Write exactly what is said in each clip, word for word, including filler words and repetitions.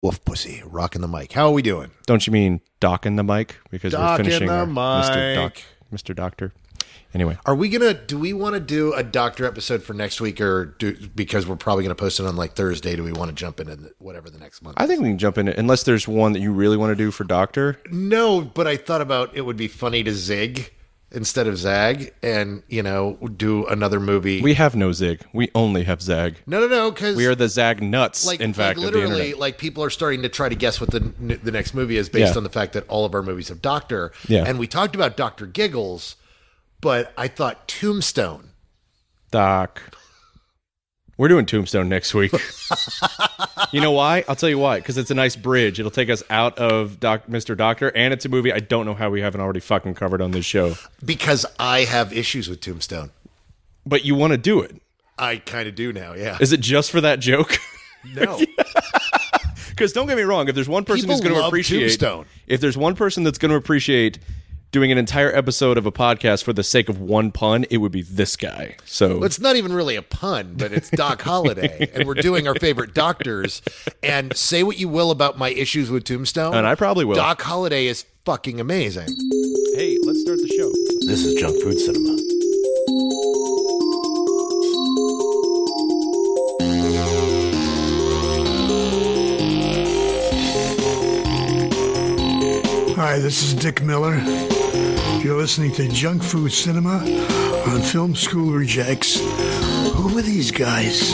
Wolf Pussy, rocking the mic. How are we doing? Don't you mean docking the mic? Because Docking we're finishing the our Mister mic. Doc, Mister Doctor. Anyway, Are we gonna? Do we want to do a Doctor episode for next week, or do because we're probably gonna post it on like Thursday? Do we want to jump into the, whatever the next month? I think we can jump in it, unless there's one that you really want to do for Doctor. No, but I thought about it would be funny to zig instead of zag, and you know, do another movie. We have no zig. We only have zag. no, no, no, because We are the zag nuts. like, in fact, like of the literally, internet. like people are starting to try to guess what the the next movie is based Yeah. on the fact that all of our movies have Doctor. Yeah. And we talked about Doctor Giggles, but I thought Tombstone. Doc. We're doing Tombstone next week. You know why? I'll tell you why. Because it's a nice bridge. It'll take us out of Doc, Mister Doctor, and it's a movie I don't know how we haven't already fucking covered on this show. Because I have issues with Tombstone. But you want to do it. I kind of do now, yeah. Is it just for that joke? No. Because don't get me wrong, if there's one person People who's going to love appreciate, Tombstone. if there's one person that's going to appreciate doing an entire episode of a podcast for the sake of one pun, it would be this guy. So Well, it's not even really a pun, but it's Doc Holliday, and we're doing our favorite doctors. And say what you will about my issues with Tombstone, And I probably will. Doc Holliday is fucking amazing. hey, let's start the show. This is Junk Food Cinema. Hi, this is Dick Miller. You're listening to Junk Food Cinema on Film School Rejects. Who are these guys?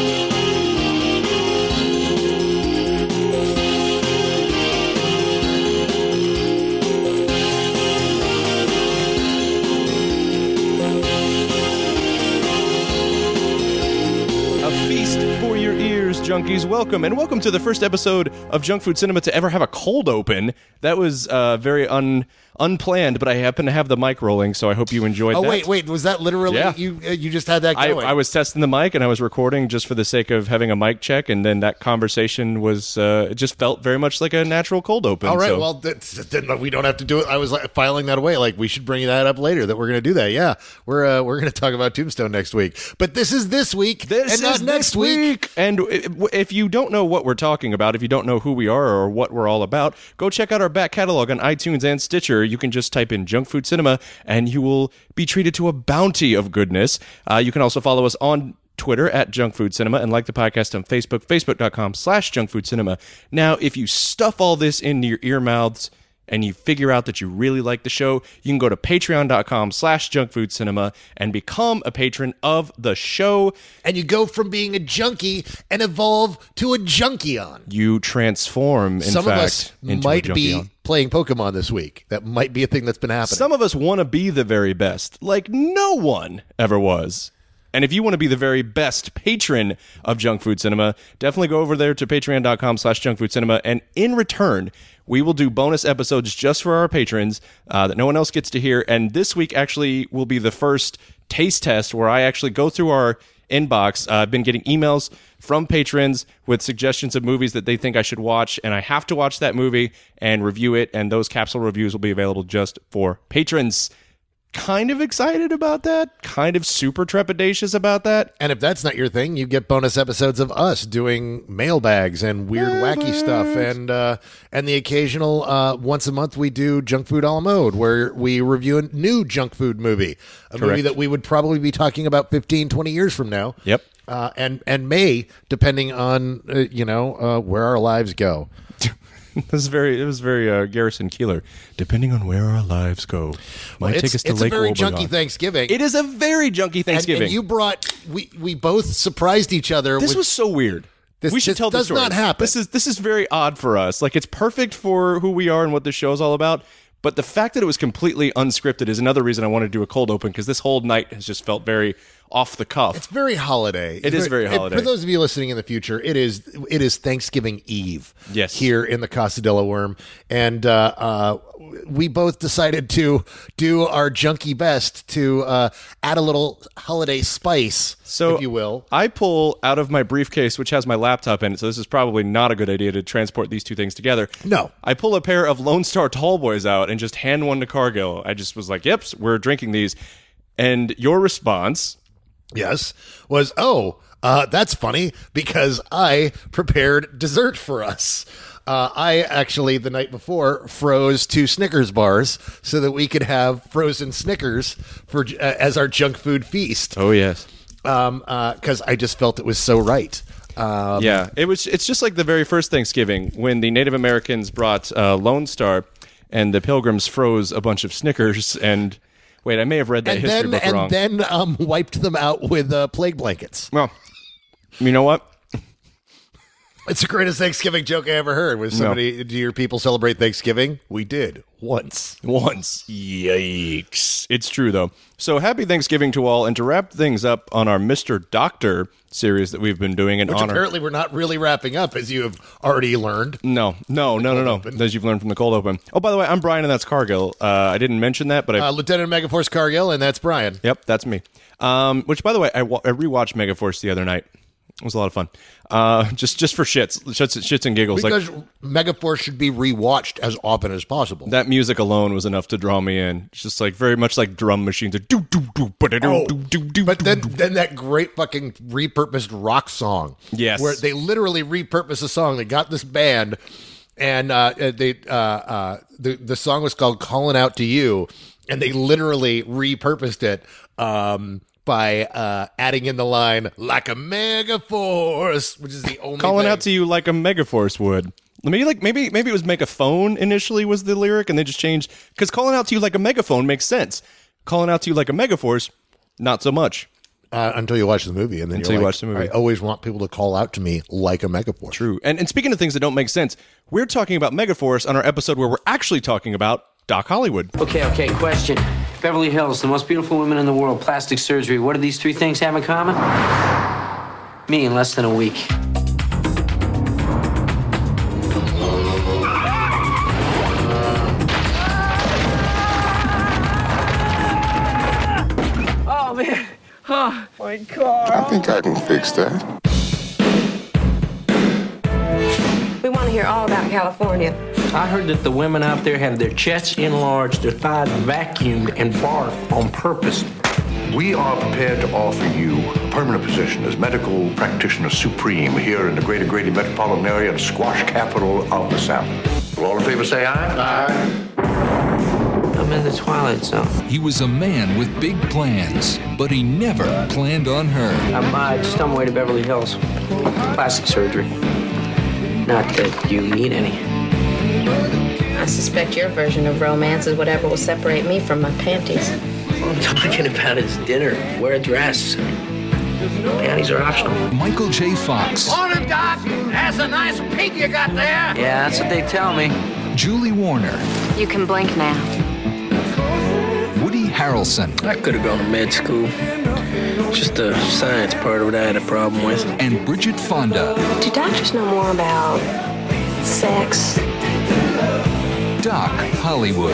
A feast for your ears, junkies. Welcome, and welcome to the first episode of Junk Food Cinema to ever have a cold open. That was uh, very un unplanned, but I happen to have the mic rolling, so I hope you enjoyed Oh that. wait, wait, was that literally Yeah. you? Uh, you just had that I, going. I was testing the mic and I was recording just for the sake of having a mic check, and then that conversation was uh, it just felt very much like a natural cold open. All right, so- well, that's, then we don't have to do it. I was like, filing that away. Like we should bring that up later. That we're going to do that. Yeah, we're uh, we're going to talk about Tombstone next week. But this is this week, This and not is next this week. And if you don't know what we're talking about, if you don't know who we are or what we're all about, go check out our back catalog on iTunes and Stitcher. You can just type in Junk Food Cinema, and you will be treated to a bounty of goodness. Uh, you can also follow us on Twitter at Junk Food Cinema and like the podcast on Facebook, facebook.com slash Junk Food Cinema. Now, if you stuff all this into your ear mouths and you figure out that you really like the show, you can go to patreon.com slash junk food cinema and become a patron of the show. And you go from being a junkie and evolve to a junkion. You transform, in Some fact, of us into might a be junkion. playing Pokemon this week. That might be a thing that's been happening. Some of us want to be the very best, like no one ever was. And if you want to be the very best patron of Junk Food Cinema, definitely go over there to patreon.com slash junk food cinema. And in return, we will do bonus episodes just for our patrons uh, that no one else gets to hear. And this week actually will be the first taste test where I actually go through our inbox. Uh, I've been getting emails from patrons with suggestions of movies that they think I should watch, and I have to watch that movie and review it, and those capsule reviews will be available just for patrons. Kind of excited about that, kind of super trepidatious about that. And if that's not your thing, you get bonus episodes of us doing mailbags and weird, wacky stuff, and uh, and the occasional uh, once a month we do Junk Food a la mode, where we review a new junk food movie, a movie Correct. that we would probably be talking about fifteen, twenty years from now. Yep. Uh, and and may, depending on uh, you know uh, where our lives go. This is very. It was very uh, Garrison Keeler. Depending on where our lives go, might it's take us to it's Lake a very Wobegon. junky Thanksgiving. It is a very junky and, Thanksgiving. and you brought we we both surprised each other. This with, was so weird. This- we should this tell the does story. not happen. This is this is very odd for us. Like, it's perfect for who we are and what this show is all about. But the fact that it was completely unscripted is another reason I wanted to do a cold open, because this whole night has just felt very off the cuff. It's very holiday. It is very and holiday. For those of you listening in the future, it is it is Thanksgiving Eve. Yes. Here in the Casa de la Worm, and uh, uh, we both decided to do our junky best to uh, add a little holiday spice, So if you will. I pull out of my briefcase, which has my laptop in it, so this is probably not a good idea to transport these two things together. No. I pull a pair of Lone Star Tall Boys out and just hand one to Cargill. I just was like, yep, we're drinking these. And your response... Yes, was oh Uh, that's funny because I prepared dessert for us. Uh, I actually, the night before, froze two Snickers bars so that we could have frozen Snickers for uh, as our junk food feast. Oh, yes. Um, uh, because I just felt it was so right. Um, yeah, it was. It's just like the very first Thanksgiving when the Native Americans brought uh, Lone Star and the Pilgrims froze a bunch of Snickers and... Wait, I may have read that and history then, book and wrong. then um, wiped them out with uh, plague blankets. Well, you know what? It's the greatest Thanksgiving joke I ever heard. Was somebody, do your people celebrate Thanksgiving? We did. Once. Once. Yikes. It's true, though. So happy Thanksgiving to all. And to wrap things up on our Mister Doctor series that we've been doing in Which honor... apparently we're not really wrapping up, as you have already learned. No, no, no, no, no. As you've learned from the cold open. Oh, by the way, I'm Brian, and that's Cargill. Uh, I didn't mention that, but I... Uh, Lieutenant Megaforce Cargill, and that's Brian. Yep, that's me. Um, which, by the way, I, wa- I rewatched Megaforce the other night. It was a lot of fun. Uh, just just for shits, shits, shits and giggles. Because like, Megaforce should be rewatched as often as possible. that music alone was enough to draw me in. It's just like very much like drum machines. Do do do do Oh, do do do. but then, then that great fucking repurposed rock song. Yes. Where they literally repurposed a song. They got this band, and uh, they uh, uh, the, the song was called Calling Out to You, and they literally repurposed it um, by uh, adding in the line, like a megaforce, which is the only Calling thing. out to you like a Megaforce would. Maybe like maybe maybe it was megaphone initially was the lyric, and they just changed because calling out to you like a megaphone makes sense. Calling out to you like a Megaforce, not so much. Uh, until you watch the movie, and then Until you're you like, watch the movie. I always want people to call out to me like a megaforce. True. And and speaking of things that don't make sense, we're talking about Megaforce on our episode where we're actually talking about Doc Hollywood. Okay, okay, question. Beverly Hills, the most beautiful women in the world, plastic surgery. What do these three things have in common? Me in less than a week. Oh, man. Oh, my car. I think I can fix that. We want to hear all about California. I heard that the women out there have their chests enlarged, their thighs vacuumed, and barf on purpose. We are prepared to offer you a permanent position as medical practitioner supreme here in the greater Grady metropolitan area and squash capital of the South. Will all in favor say aye? Aye. I'm in the Twilight Zone. He was a man with big plans, but he never planned on her. I'm uh, just on my way to Beverly Hills. Plastic surgery. Not that you need any. I suspect your version of romance is whatever will separate me from my panties. All I'm talking about is dinner. Wear a dress. Panties are optional. Michael J. Fox, Morning, Doc. That's a nice pig you got there. Yeah, that's what they tell me. Julie Warner, You can blink now. Woody Harrelson, I could have gone to med school. Just the science part of it I had a problem with. and Bridget Fonda. Do doctors know more about sex? Doc Hollywood.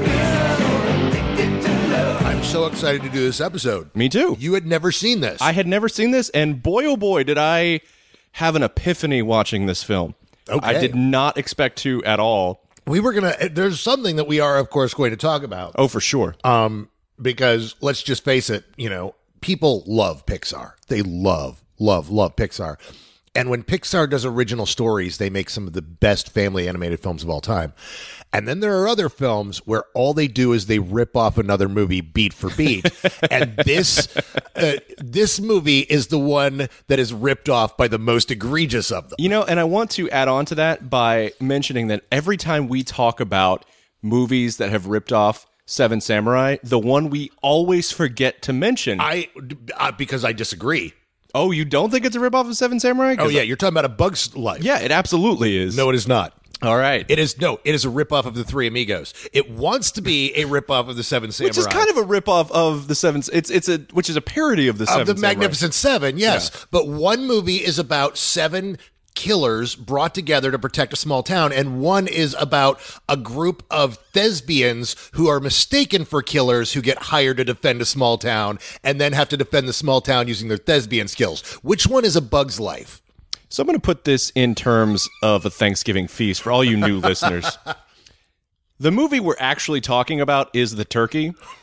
I'm so excited to do this episode. Me too. You had never seen this. I had never seen this, and boy, oh boy, did I have an epiphany watching this film. Okay. I did not expect to at all. we were going to, there's something that we are, of course, going to talk about. Oh, for sure. Um, because let's just face it, you know, people love Pixar. They love, love, love Pixar. And when Pixar does original stories, they make some of the best family animated films of all time. And then there are other films where all they do is they rip off another movie beat for beat. And this uh, this movie is the one that is ripped off by the most egregious of them. You know, and I want to add on to that by mentioning that every time we talk about movies that have ripped off Seven Samurai, the one we always forget to mention. I, uh, because I disagree. Oh, you don't think it's a ripoff of Seven Samurai? Oh, yeah, you're talking about A Bug's Life. Yeah, it absolutely is. No, it is not. All right. It is no, it is a ripoff of the Three Amigos. It wants to be a ripoff of the Seven Samurai. Which is kind of a ripoff of the Seven. It's it's a which is a parody of the Seven of the Samurai. Magnificent Seven, yes. Yeah. But one movie is about seven killers brought together to protect a small town, and one is about a group of thespians who are mistaken for killers who get hired to defend a small town and then have to defend the small town using their thespian skills. Which one is A Bug's Life? So I'm going to put this in terms of a Thanksgiving feast for all you new listeners. The movie we're actually talking about is The Turkey.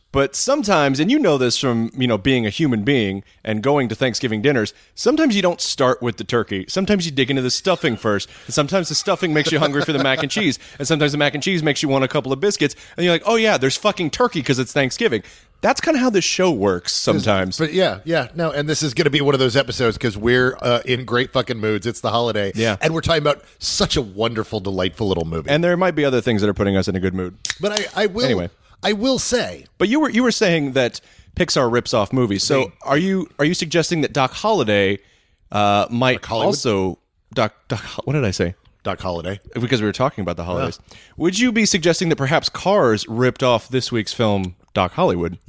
But sometimes, and you know this from, you know, being a human being and going to Thanksgiving dinners, sometimes you don't start with the turkey. Sometimes you dig into the stuffing first. And sometimes the stuffing makes you hungry for the mac and cheese. And sometimes the mac and cheese makes you want a couple of biscuits. And you're like, oh yeah, there's fucking turkey because it's Thanksgiving. That's kind of how this show works sometimes. But yeah, yeah, no, and this is going to be one of those episodes because we're uh, in great fucking moods. It's the holiday. Yeah. And we're talking about such a wonderful, delightful little movie. And there might be other things that are putting us in a good mood. But I, I will Anyway. I will say. But you were you were saying that Pixar rips off movies. So They- are you are you suggesting that Doc Holliday uh, might Hollywood? also Doc Doc what did I say? Doc Holliday. Because we were talking about the holidays. Would you be suggesting that perhaps Cars ripped off this week's film Doc Hollywood?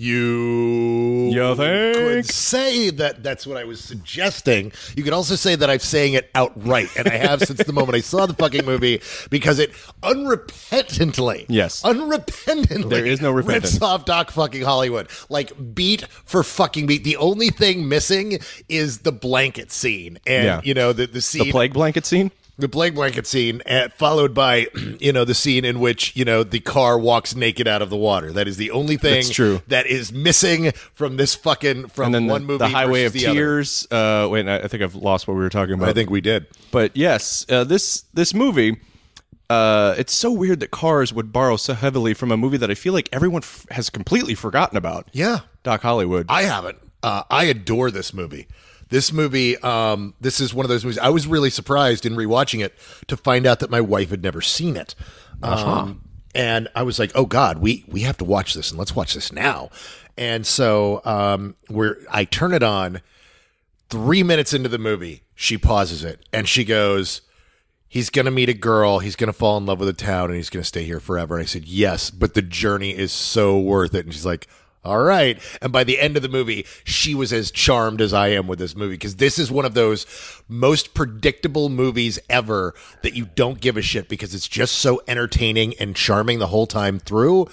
You, You think? could say that that's what I was suggesting. You could also say that I'm saying it outright, and I have since the moment I saw the fucking movie, because it unrepentantly, Yes. unrepentantly, There is no repentance. rips off Doc fucking Hollywood. Like, beat for fucking beat. The only thing missing is the blanket scene. And, Yeah. you know, the, the scene. The plague blanket scene? The plague blanket scene, uh, followed by, you know, the scene in which, you know, the car walks naked out of the water. That is the only thing That's true. that is missing from this fucking, from And then one the, movie the Highway of versus the other. Tears. Uh, wait, I I think I've lost what we were talking about. I think we did. But yes, uh, this this movie, uh, it's so weird that Cars would borrow so heavily from a movie that I feel like everyone f- has completely forgotten about. Yeah. Doc Hollywood. I haven't. Uh, I adore this movie. This movie, um, this is one of those movies. I was really surprised in rewatching it to find out that my wife had never seen it. Um, and I was like, oh God, we, we have to watch this, and let's watch this now. And so um, we're, I turn it on. Three minutes into the movie, she pauses it, and she goes, he's going to meet a girl, he's going to fall in love with a town, and he's going to stay here forever. And I said, yes, but the journey is so worth it. And she's like, all right. And by the end of the movie, she was as charmed as I am with this movie, because this is one of those most predictable movies ever that you don't give a shit because it's just so entertaining and charming the whole time through.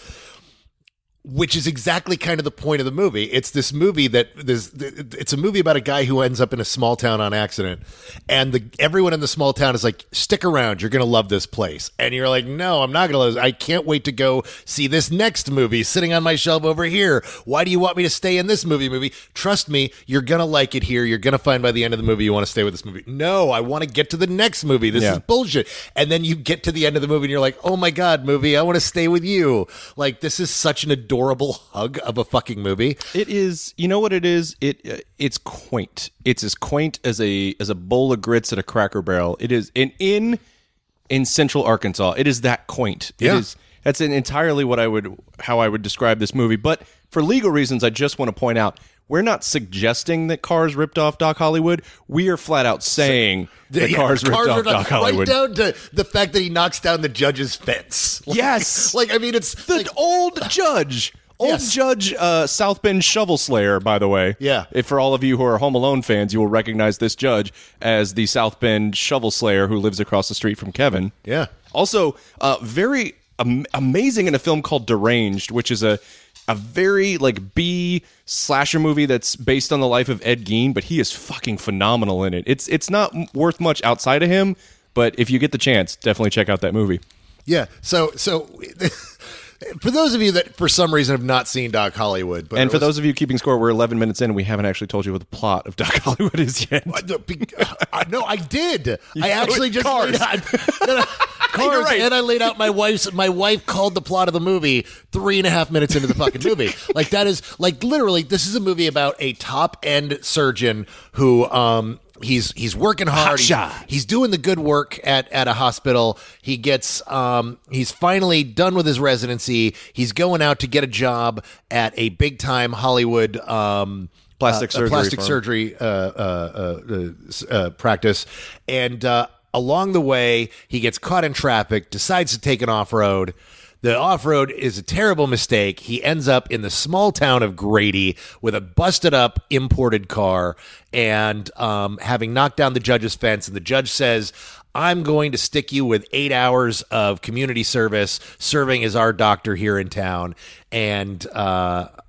Which is exactly kind of the point of the movie. It's this movie that there's, it's a movie about a guy who ends up in a small town on accident, and the everyone in the small town is like, "Stick around, you're gonna love this place." And you're like, "No, I'm not gonna love this. I can't wait to go see this next movie sitting on my shelf over here. Why do you want me to stay in this movie? Movie? Trust me, you're gonna like it here. You're gonna find by the end of the movie you want to stay with this movie. No, I want to get to the next movie. This Yeah. is bullshit." And then you get to the end of the movie and you're like, "Oh my God, movie, I want to stay with you." Like, this is such an adorable adorable hug of a fucking movie. It is, you know what it is? It uh, it's quaint. It's as quaint as a as a bowl of grits at a Cracker Barrel. It is in in in Central Arkansas. It is that quaint. Yeah. It is. That's an entirely what I would how I would describe this movie. But for legal reasons, I just want to point out, we're not suggesting that Cars ripped off Doc Hollywood. We are flat out saying that Yeah, Cars ripped off ripped Doc Hollywood. Right down to the fact that he knocks down the judge's fence. Like, Yes. Like, I mean, it's The like, old judge. Old Yes. Judge uh, South Bend Shovel Slayer, by the way. Yeah. If for all of you who are Home Alone fans, you will recognize this judge as the South Bend Shovel Slayer who lives across the street from Kevin. Yeah. Also, uh, very am- amazing in a film called Deranged, which is a a very like B slasher movie that's based on the life of Ed Gein, but he is fucking phenomenal in it. It's it's not m- worth much outside of him, but if you get the chance, definitely check out that movie. Yeah. So, so for those of you that for some reason have not seen Doc Hollywood, but And it for was- those of you keeping score, we're eleven minutes in and we haven't actually told you what the plot of Doc Hollywood is yet. I- no, be- I- no, I did. I actually just Cars. laid out no, no, Cars, right. and I laid out my wife's. My wife called the plot of the movie three and a half minutes into the fucking movie. Like, that is like literally. This is a movie about a top end surgeon who um. He's he's working hard. He's, Hotshot. he's doing the good work at, at a hospital. He gets um he's finally done with his residency. He's going out to get a job at a big time Hollywood um Plastic uh, surgery plastic firm. surgery uh, uh, uh, uh, practice, and uh, along the way he gets caught in traffic. Decides to take an off road. The off-road is a terrible mistake. He ends up in the small town of Grady with a busted-up imported car and um, having knocked down the judge's fence. And the judge says, I'm going to stick you with eight hours of community service serving as our doctor here in town. And uh,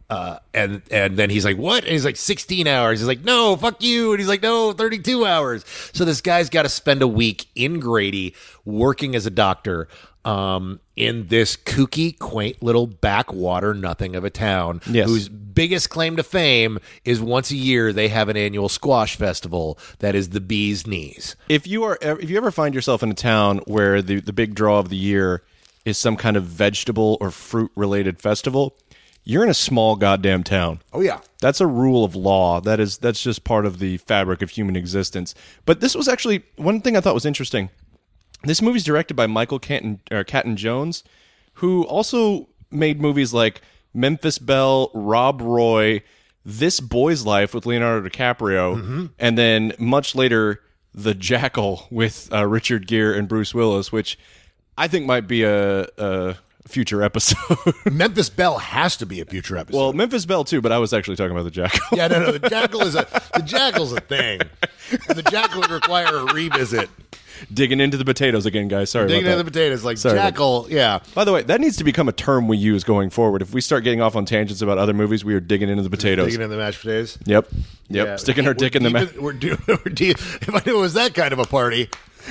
Uh, and and then he's like, what? And he's like, sixteen hours. He's like, no, fuck you. And he's like, no, thirty-two hours. So this guy's got to spend a week in Grady working as a doctor um, in this kooky, quaint little backwater nothing of a town Yes. whose biggest claim to fame is once a year they have an annual squash festival that is the bee's knees. If you are, if you ever find yourself in a town where the, the big draw of the year is some kind of vegetable or fruit related festival, you're in a small goddamn town. Oh, yeah. That's a rule of law. That is that's just part of the fabric of human existence. But this was actually one thing I thought was interesting. This movie's directed by Michael Canton or Catton Jones, who also made movies like Memphis Belle, Rob Roy, This Boy's Life with Leonardo DiCaprio, Mm-hmm. and then much later The Jackal with uh, Richard Gere and Bruce Willis, which I think might be a, a future episode. Memphis Belle has to be a future episode. Well, Memphis Belle too, but I was actually talking about The Jackal. yeah, no, no. The jackal is a the jackal's a thing, and the jackal would require a revisit. Digging into the potatoes again, guys. Sorry Digging about into that. the potatoes, like Sorry about jackal. Yeah, By the way, that needs to become a term we use going forward. If we start getting off on tangents about other movies, we are digging into the potatoes. digging into the mashed potatoes. Yep. Yep. Yeah. Sticking our We're dick in the deep mouth. We're doing. We're deep. If I knew it was that kind of a party.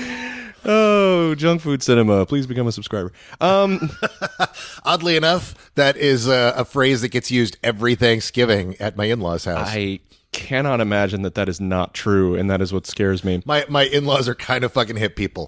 Oh, Junk Food Cinema. Please become a subscriber. Um, Oddly enough, that is a, a phrase that gets used every Thanksgiving at my in-laws' house. I cannot imagine that that is not true, and that is what scares me. my my in-laws are kind of fucking hip people.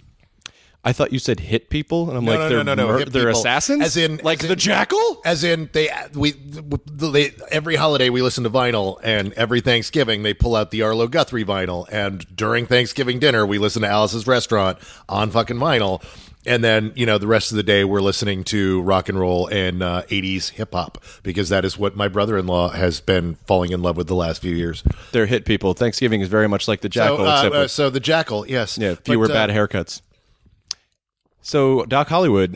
I thought you said hit people, and I'm No, like, no, they're, no, no, no. mur- Hit they're people. assassins? As in- like as the in- Jackal? As in, they we they every holiday we listen to vinyl, and every Thanksgiving they pull out the Arlo Guthrie vinyl, and during Thanksgiving dinner we listen to Alice's Restaurant on fucking vinyl, and then you know the rest of the day we're listening to rock and roll and uh, eighties hip hop because that is what my brother-in-law has been falling in love with the last few years. They're hit people. Thanksgiving is very much like the Jackal, so, uh, except uh, with so the Jackal, yes, yeah, fewer But, uh, bad haircuts. So Doc Hollywood.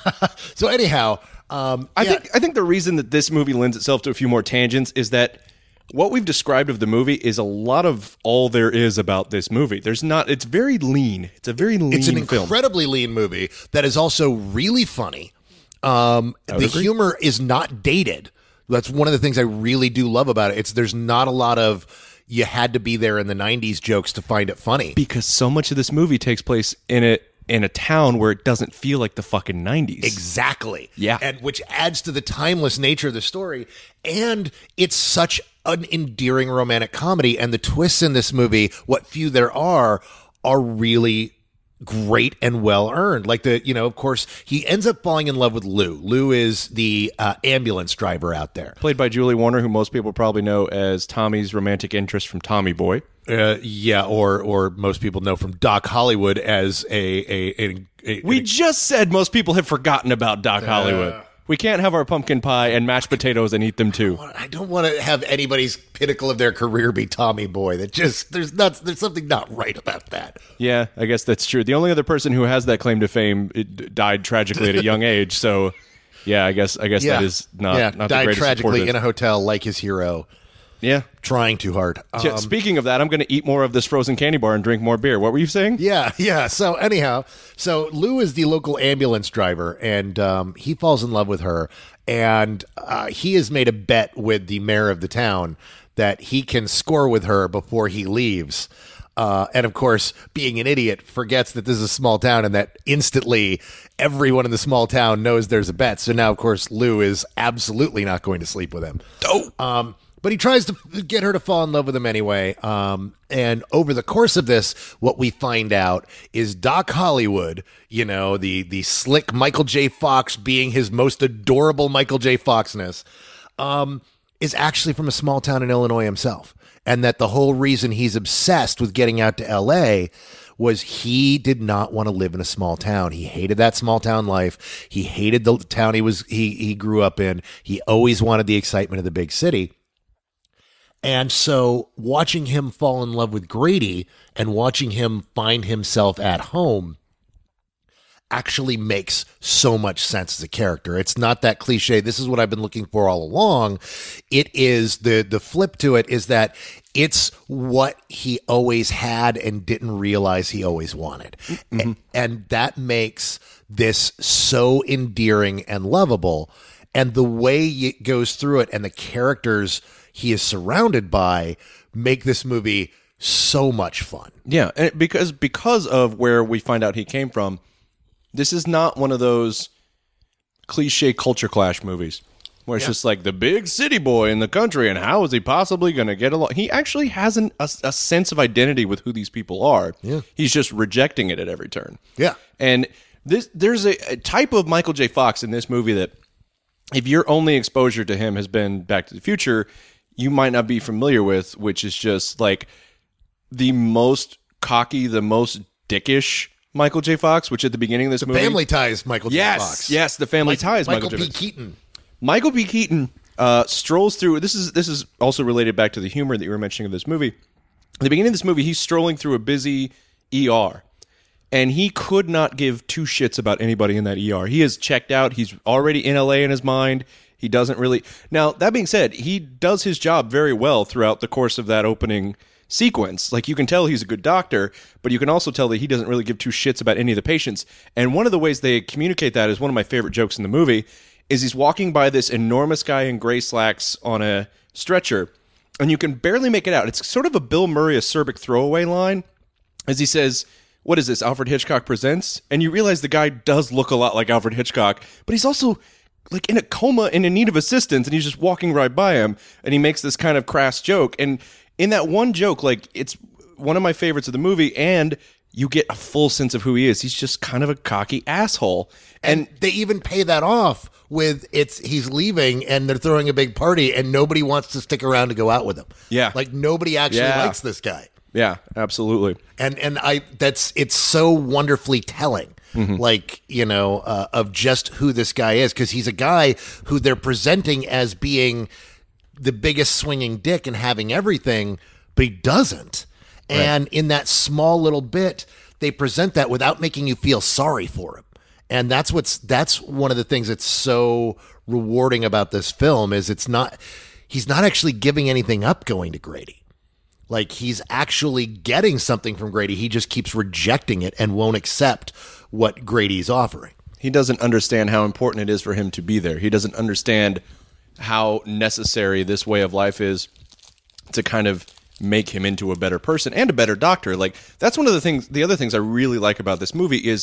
So anyhow, um, I yeah. think I think the reason that this movie lends itself to a few more tangents is that what we've described of the movie is a lot of all there is about this movie. There's not. It's very lean. It's a very lean It's an film. incredibly lean movie that is also really funny. Um, the agree. humor is not dated. That's one of the things I really do love about it. It's there's not a lot of you had to be there in the nineties jokes to find it funny. Because so much of this movie takes place in a in a town where it doesn't feel like the fucking nineties. Exactly. Yeah. And which adds to the timeless nature of the story. And it's such an endearing romantic comedy. And the twists in this movie, what few there are, are really great and well earned. Like the, you know, of course, he ends up falling in love with Lou. Lou is the uh, ambulance driver out there. Played by Julie Warner, who most people probably know as Tommy's romantic interest from Tommy Boy. Uh, yeah, or or most people know from Doc Hollywood as a a, a, a We just said most people have forgotten about Doc Hollywood. We can't have our pumpkin pie and mashed potatoes and eat them too. I don't want to have anybody's pinnacle of their career be Tommy Boy. That just there's not there's something not right about that. Yeah, I guess that's true. The only other person who has that claim to fame it died tragically at a young age. So, yeah, I guess I guess that is not yeah, not the died greatest tragically support. in a hotel like his hero, Yeah. trying too hard. Yeah, Um, Speaking of that, I'm going to eat more of this frozen candy bar and drink more beer. What were you saying? Yeah, yeah. So anyhow, so Lou is the local ambulance driver, and um, he falls in love with her, and uh, he has made a bet with the mayor of the town that he can score with her before he leaves. Uh, and of course, being an idiot, forgets that this is a small town and that instantly everyone in the small town knows there's a bet. So now, of course, Lou is absolutely not going to sleep with him. Oh. Um, but he tries to get her to fall in love with him anyway. Um, and over the course of this, what we find out is Doc Hollywood, you know, the the slick Michael J. Fox being his most adorable Michael J. Foxness, um, is actually from a small town in Illinois himself. And that the whole reason he's obsessed with getting out to L A was he did not want to live in a small town. He hated that small town life. He hated the town he was he he grew up in. He always wanted the excitement of the big city. And so watching him fall in love with Grady and watching him find himself at home actually makes so much sense as a character. It's not that cliche. This is what I've been looking for all along. It is the the flip to it is that it's what he always had and didn't realize he always wanted. Mm-hmm. And, and that makes this so endearing and lovable. And the way it goes through it and the characters he is surrounded by make this movie so much fun. Yeah, and because because of where we find out he came from, this is not one of those cliche culture clash movies where it's yeah. just like the big city boy in the country and how is he possibly going to get along. He actually has an, a, a sense of identity with who these people are. Yeah. He's just rejecting it at every turn. Yeah. And this there's a, a type of Michael J. Fox in this movie that if your only exposure to him has been Back to the Future, you might not be familiar with, which is just like the most cocky, the most dickish Michael J. Fox, which at the beginning of this the movie... Family Ties Michael yes, J. Fox. Yes, the Family Mike, Ties Michael, Michael Michael J. P. Keaton. Michael P. Keaton uh, strolls through... This is this is also related back to the humor that you were mentioning of this movie. At the beginning of this movie, he's strolling through a busy E R, and he could not give two shits about anybody in that E R. He is checked out. He's already in L A in his mind. He doesn't really... Now, that being said, he does his job very well throughout the course of that opening sequence. Like, you can tell he's a good doctor, but you can also tell that he doesn't really give two shits about any of the patients. And one of the ways they communicate that is one of my favorite jokes in the movie, is he's walking by this enormous guy in gray slacks on a stretcher, and you can barely make it out. It's sort of a Bill Murray acerbic throwaway line, as he says... What is this, Alfred Hitchcock Presents? And you realize the guy does look a lot like Alfred Hitchcock, but he's also like in a coma and in need of assistance, and he's just walking right by him, and he makes this kind of crass joke. And in that one joke, like, it's one of my favorites of the movie, and you get a full sense of who he is. He's just kind of a cocky asshole. And, and they even pay that off with it's he's leaving and they're throwing a big party and nobody wants to stick around to go out with him. Yeah. Like nobody actually yeah. likes this guy. Yeah, absolutely. And and I that's it's so wonderfully telling. Mm-hmm. Like, you know, uh, of just who this guy is, because he's a guy who they're presenting as being the biggest swinging dick and having everything, but he doesn't. Right. And in that small little bit, they present that without making you feel sorry for him. And that's what's that's one of the things that's so rewarding about this film is it's not he's not actually giving anything up going to Grady. Like, he's actually getting something from Grady. He just keeps rejecting it and won't accept what Grady's offering. He doesn't understand how important it is for him to be there. He doesn't understand how necessary this way of life is to kind of make him into a better person and a better doctor. Like, that's one of the things, the other things I really like about this movie is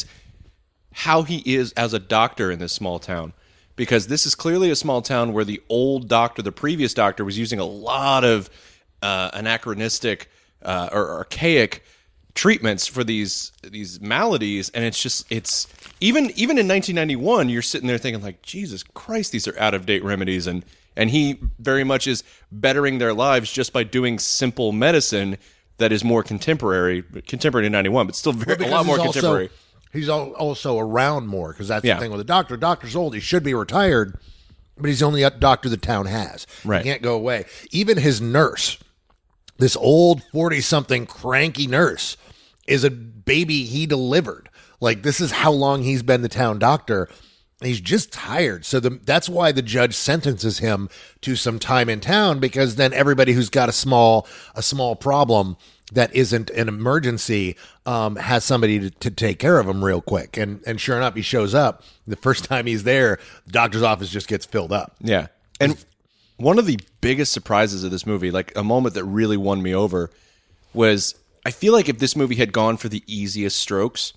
how he is as a doctor in this small town. Because this is clearly a small town where the old doctor, the previous doctor, was using a lot of Uh, anachronistic uh, or archaic treatments for these these maladies, and it's just it's even even in nineteen ninety-one, you're sitting there thinking like, Jesus Christ, these are out of date remedies, and and he very much is bettering their lives just by doing simple medicine that is more contemporary, contemporary in ninety-one, but still very well, a lot more also, contemporary. He's also around more because that's yeah. the thing with the doctor. The doctor's old; he should be retired, but he's the only doctor the town has. Right, he can't go away. Even his nurse. This old forty-something cranky nurse is a baby he delivered. Like, this is how long he's been the town doctor. He's just tired. So the, that's why the judge sentences him to some time in town, because then everybody who's got a small a small problem that isn't an emergency um, has somebody to, to take care of him real quick. And and sure enough, he shows up. The first time he's there, the doctor's office just gets filled up. Yeah. And one of the biggest surprises of this movie, like a moment that really won me over, was I feel like if this movie had gone for the easiest strokes,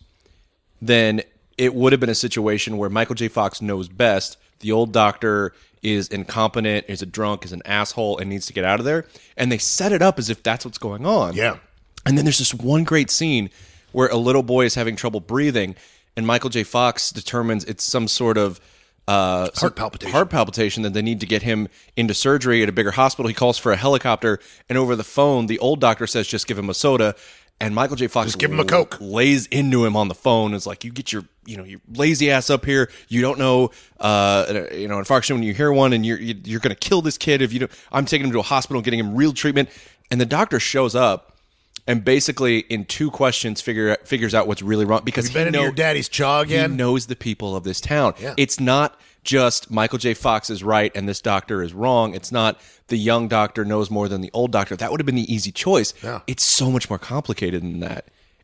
then it would have been a situation where Michael J. Fox knows best. The old doctor is incompetent, is a drunk, is an asshole, and needs to get out of there. And they set it up as if that's what's going on. Yeah. And then there's this one great scene where a little boy is having trouble breathing, and Michael J. Fox determines it's some sort of Uh, heart palpitation. Heart palpitation that they need to get him into surgery at a bigger hospital. He calls for a helicopter, and over the phone, the old doctor says, "Just give him a soda." And Michael J. Fox just give him a Coke. Lays into him on the phone. It's like, "You get your, you know, your lazy ass up here. You don't know, uh, you know, infarction when you hear one, and you're you're going to kill this kid if you don't." I'm taking him to a hospital, getting him real treatment, and the doctor shows up. And basically, in two questions, figure figures out what's really wrong because You've been he into know, your daddy's chaw again. He knows the people of this town. Yeah. It's not just Michael J. Fox is right and this doctor is wrong. It's not the young doctor knows more than the old doctor. That would have been the easy choice. Yeah. It's so much more complicated than that.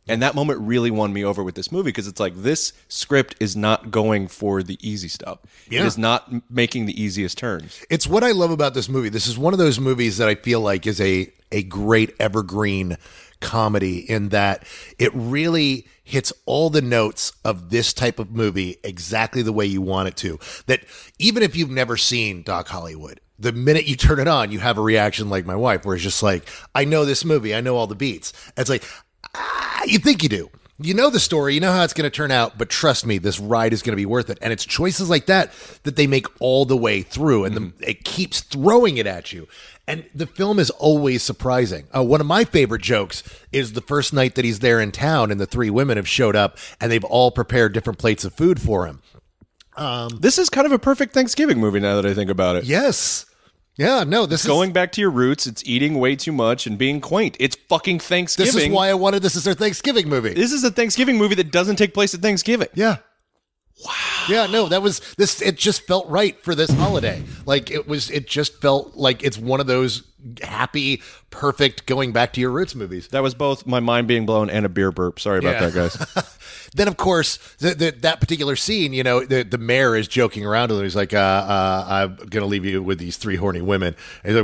And that moment really won me over with this movie because it's like this script is not going for the easy stuff. Yeah. It is not m- making the easiest turns. It's what I love about this movie. This is one of those movies that I feel like is a a great evergreen comedy in that it really hits all the notes of this type of movie exactly the way you want it to. That even if you've never seen Doc Hollywood, the minute you turn it on, you have a reaction like my wife, where it's just like, I know this movie, I know all the beats. It's like, ah, you think you do. You know the story, you know how it's going to turn out, but trust me, this ride is going to be worth it. And it's choices like that that they make all the way through, and mm-hmm. the, it keeps throwing it at you. And the film is always surprising. Uh, one of my favorite jokes is the first night that he's there in town and the three women have showed up and they've all prepared different plates of food for him. Um, this is kind of a perfect Thanksgiving movie now that I think about it. Yes. Yeah, no, this it's is... going back to your roots. It's eating way too much and being quaint. It's fucking Thanksgiving. This is why I wanted this as our Thanksgiving movie. This is a Thanksgiving movie that doesn't take place at Thanksgiving. Yeah. Wow. Yeah, no, that was this. It just felt right for this holiday. Like it was, it just felt like it's one of those happy, perfect going back to your roots movies. That was both my mind being blown and a beer burp. Sorry about yeah. that, guys. Then, of course, the, the, that particular scene, you know, the, the mayor is joking around with him. He's like, uh, uh, I'm going to leave you with these three horny women. And he's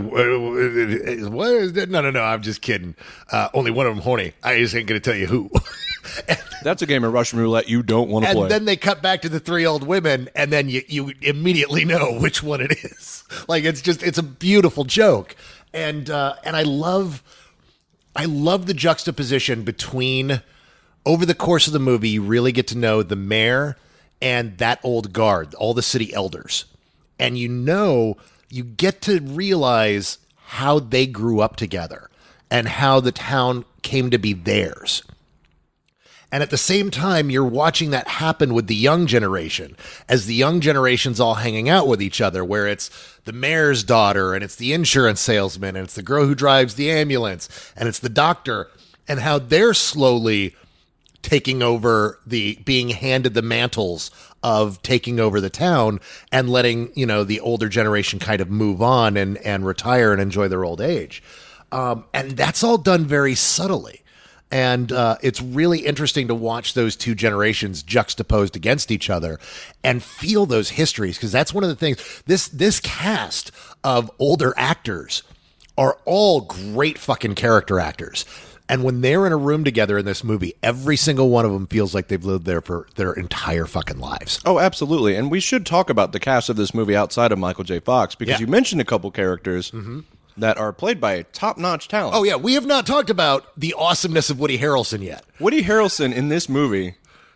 like, what is that? No, no, no, I'm just kidding. Uh, only one of them horny. I just ain't going to tell you who. and, That's a game of Russian roulette you don't want to play. And then they cut back to the three old women, and then you, you immediately know which one it is. Like, it's just, it's a beautiful joke. And uh, and I love, I love the juxtaposition between, over the course of the movie, you really get to know the mayor and that old guard, all the city elders. And you know, you get to realize how they grew up together and how the town came to be theirs. And at the same time, you're watching that happen with the young generation, as the young generation's all hanging out with each other, where it's the mayor's daughter, and it's the insurance salesman, and it's the girl who drives the ambulance, and it's the doctor, and how they're slowly taking over the, being handed the mantles of taking over the town and letting, you know, the older generation kind of move on and, and retire and enjoy their old age. Um, and that's all done very subtly. And uh, it's really interesting to watch those two generations juxtaposed against each other and feel those histories, because that's one of the things. This this cast of older actors are all great fucking character actors. And when they're in a room together in this movie, every single one of them feels like they've lived there for their entire fucking lives. Oh, absolutely. And we should talk about the cast of this movie outside of Michael J. Fox, because yeah. you mentioned a couple characters. Mm-hmm. that are played by top-notch talent. Oh, yeah. We have not talked about the awesomeness of Woody Harrelson yet. Woody Harrelson in this movie,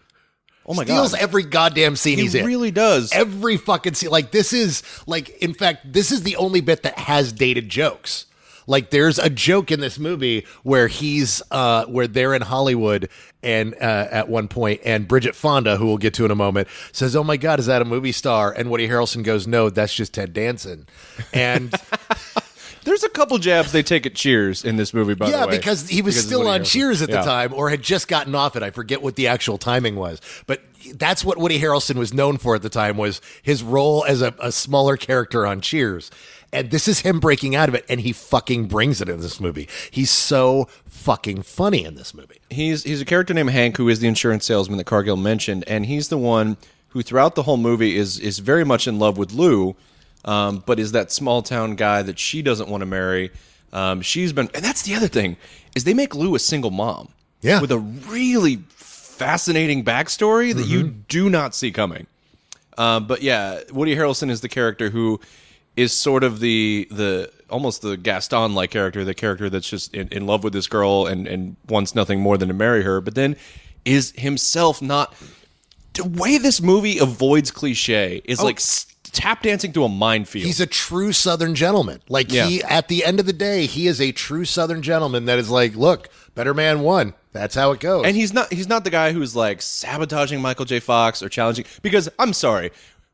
oh my Steals God. every goddamn scene he he's in. He really does. Every fucking scene. Like, this is, like, in fact, this is the only bit that has dated jokes. Like, there's a joke in this movie where he's, uh, where they're in Hollywood and uh, at one point, and Bridget Fonda, who we'll get to in a moment, says, "Oh my God, is that a movie star?" And Woody Harrelson goes, "No, that's just Ted Danson." And... There's a couple jabs they take at Cheers in this movie, by yeah, the way. Yeah, because he was because still on Harrelson. Cheers at yeah. the time, or had just gotten off it. I forget what the actual timing was. But that's what Woody Harrelson was known for at the time, was his role as a, a smaller character on Cheers. And this is him breaking out of it, and he fucking brings it in this movie. He's so fucking funny in this movie. He's he's a character named Hank, who is the insurance salesman that Cargill mentioned, and he's the one who throughout the whole movie is is very much in love with Lou, um, but is that small town guy that she doesn't want to marry. Um, she's been, and that's the other thing, is they make Lou a single mom. Yeah. With a really fascinating backstory that mm-hmm. you do not see coming. Um, but yeah, Woody Harrelson is the character who is sort of the, the almost the Gaston-like character, the character that's just in, in love with this girl and, and wants nothing more than to marry her, but then is himself not... The way this movie avoids cliche is oh. like... tap dancing through a minefield. He's a true Southern gentleman. Like, yeah. he, at the end of the day, he is a true Southern gentleman that is like, look, better man won. That's how it goes. And he's not he's not the guy who's like sabotaging Michael J. Fox or challenging, because I'm sorry,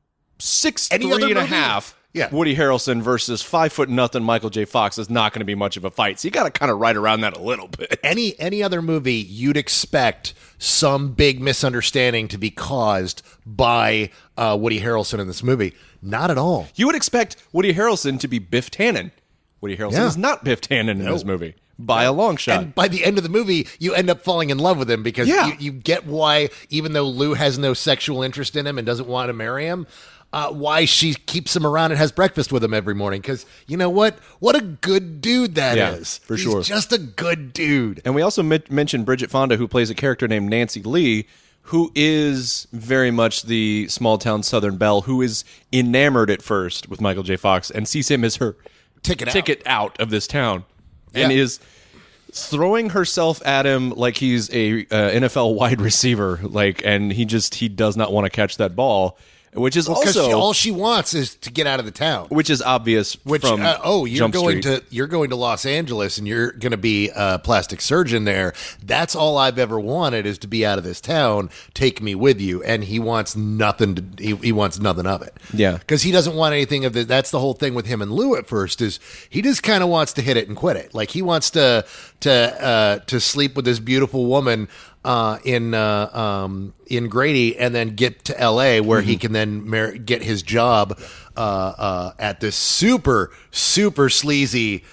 six Any three other and a movie? half Yeah. Woody Harrelson versus five foot nothing Michael J. Fox is not going to be much of a fight. So you got to kind of ride around that a little bit. Any any other movie, you'd expect some big misunderstanding to be caused by uh, Woody Harrelson in this movie. Not at all. You would expect Woody Harrelson to be Biff Tannen. Woody Harrelson Yeah. is not Biff Tannen in No. this movie. by a long shot. And by the end of the movie, you end up falling in love with him because Yeah. you, you get why, even though Lou has no sexual interest in him and doesn't want to marry him, uh, why she keeps him around and has breakfast with him every morning. Because you know what? What a good dude that Yeah, is. for He's sure. just a good dude. And we also met- mentioned Bridget Fonda, who plays a character named Nancy Lee, who is very much the small-town Southern belle, who is enamored at first with Michael J. Fox and sees him as her Ticket out. ticket out of this town. And Yeah. is throwing herself at him like he's a uh, N F L wide receiver, like, and he just he does not want to catch that ball, which is Because also all she wants is to get out of the town. which is obvious Which from uh, oh you're Jump going Street. to you're going to Los Angeles and you're going to be a plastic surgeon there. That's all I've ever wanted is to be out of this town. Take me with you. And he wants nothing to he, he wants nothing of it. Yeah. Because he doesn't want anything of it. That's the whole thing with him and Lou at first is he just kind of wants to hit it and quit it. Like he wants to to uh, to sleep with this beautiful woman uh, in uh, um, in Grady and then get to L A where he can then mar- get his job uh, uh, at this super super sleazy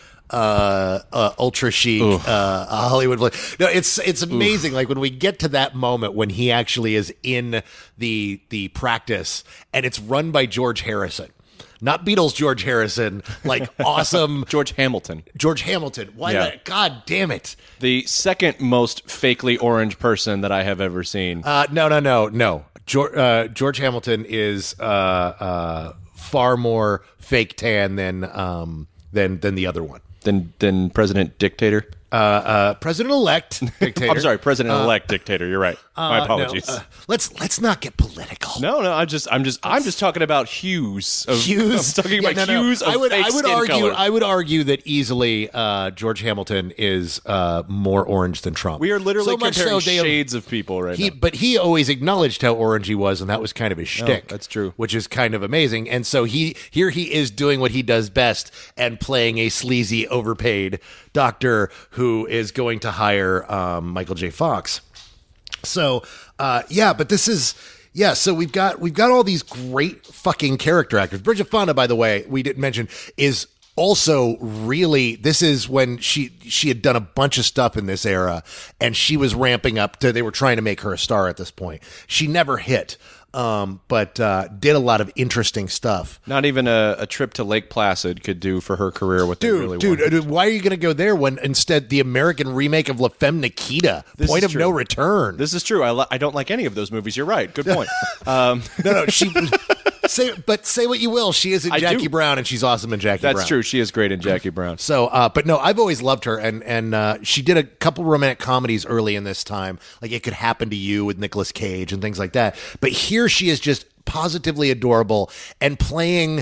uh, uh, ultra chic uh, Hollywood place. No, it's it's amazing. Like when we get to that moment when he actually is in the the practice and it's run by George Harrison. Not Beatles George Harrison, like awesome George Hamilton, George Hamilton. Why Yeah. not? God damn it. the second most fakely orange person that I have ever seen. Uh, no, no, no, no. George, uh, George Hamilton is uh, uh, far more fake tan than um, than than the other one. than than President Dictator. Uh, uh, President-elect dictator. I'm sorry, President-elect Dictator. You're right. My Uh, apologies. No, uh, let's let's not get political. No, no, I'm just, I'm just, I'm just talking about hues. Of, Hues. I'm talking Yeah, about no, no. hues of I would, fake I would skin argue. color. I would argue that easily uh, George Hamilton is uh, more orange than Trump. we are literally So much comparing so they have- shades of people right He, now. but he always acknowledged how orange he was, and that was kind of his shtick. that's true. Which is kind of amazing. And so he here he is doing what he does best and playing a sleazy, overpaid doctor who is going to hire um, Michael J. Fox. So uh, yeah, but this is. Yeah, so we've got we've got all these great fucking character actors. Bridget Fonda, by the way, we didn't mention, is also really, this is when she she had done a bunch of stuff in this era, and she was ramping up to, they were trying to make her a star at this point. She never hit, um, but uh, did a lot of interesting stuff. Not even a, a trip to Lake Placid could do for her career what Dude, they really dude, wanted. uh, dude, why are you going to go there when instead the American remake of La Femme Nikita, This Point is of true. No Return? This is true. I, li- I don't like any of those movies. You're right. Good point. Um, no, no, she say, but say what you will, she is in I Jackie do. Brown, and she's awesome in Jackie that's Brown. true. She is great in Jackie Brown. So, uh, but no, I've always loved her, and and uh, she did a couple romantic comedies early in this time, like It Could Happen to You with Nicolas Cage and things like that. But here she is just positively adorable and playing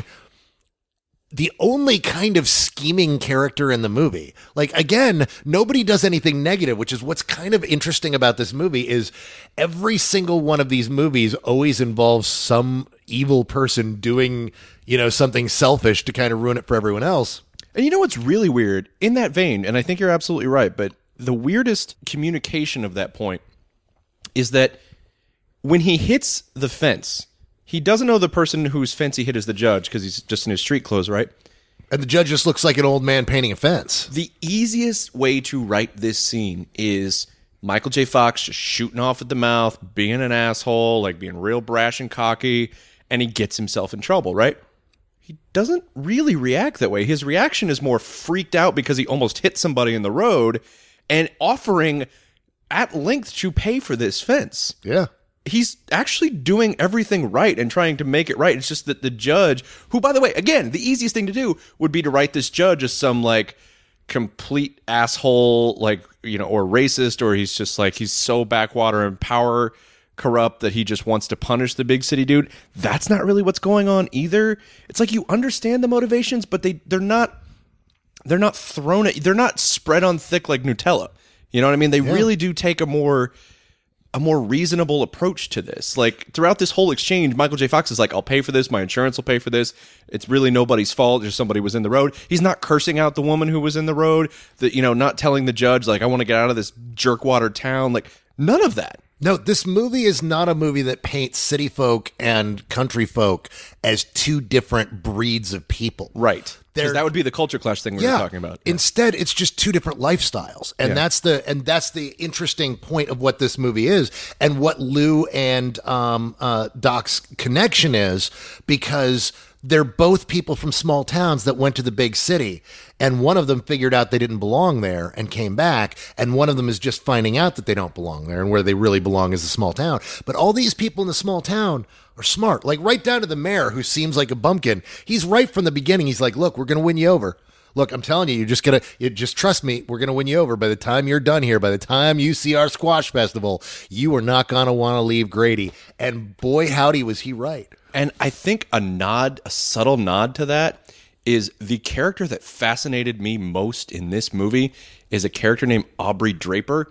the only kind of scheming character in the movie. Like, again, nobody does anything negative, which is what's kind of interesting about this movie is every single one of these movies always involves some evil person doing, you know, something selfish to kind of ruin it for everyone else. And you know what's really weird? In that vein, and I think you're absolutely right, but the weirdest communication of that point is that when he hits the fence, he doesn't know the person whose fence he hit is the judge because he's just in his street clothes, right? And the judge just looks like an old man painting a fence. The easiest way to write this scene is Michael J. Fox just shooting off at the mouth, being an asshole, like being real brash and cocky, and he gets himself in trouble, right? He doesn't really react that way. His reaction is more freaked out because he almost hit somebody in the road and offering at length to pay for this fence. Yeah. He's actually doing everything right and trying to make it right. It's just that the judge, who, by the way, again, the easiest thing to do would be to write this judge as some, like, complete asshole, like, you know, or racist, or he's just, like, he's so backwater and power corrupt that he just wants to punish the big city dude. That's not really what's going on either. It's like you understand the motivations, but they, they're not, they're not thrown at, they're not spread on thick like Nutella. You know what I mean? They Yeah. really do take a more... a more reasonable approach to this. Like, throughout this whole exchange, Michael J. Fox is like, I'll pay for this. My insurance will pay for this. It's really nobody's fault. Just somebody was in the road. He's not cursing out the woman who was in the road. That, you know, not telling the judge, like, I want to get out of this jerkwater town. Like, none of that. No, this movie is not a movie that paints city folk and country folk as two different breeds of people. Right. They're- Because that would be the culture clash thing we were talking about. Yeah. Instead, it's just two different lifestyles, and Yeah. that's the and that's the interesting point of what this movie is, and what Lou and um, uh, Doc's connection is, because they're both people from small towns that went to the big city, and one of them figured out they didn't belong there and came back, and one of them is just finding out that they don't belong there, and where they really belong is a small town. But all these people in the small town are smart, like right down to the mayor, who seems like a bumpkin. He's right from the beginning. He's like, look, we're going to win you over. Look, I'm telling you, you're just going to, you just trust me. We're going to win you over. By the time you're done here, by the time you see our squash festival, you are not going to want to leave Grady. And boy, howdy, was he right. And I think a nod, a subtle nod to that is the character that fascinated me most in this movie is a character named Aubrey Draper.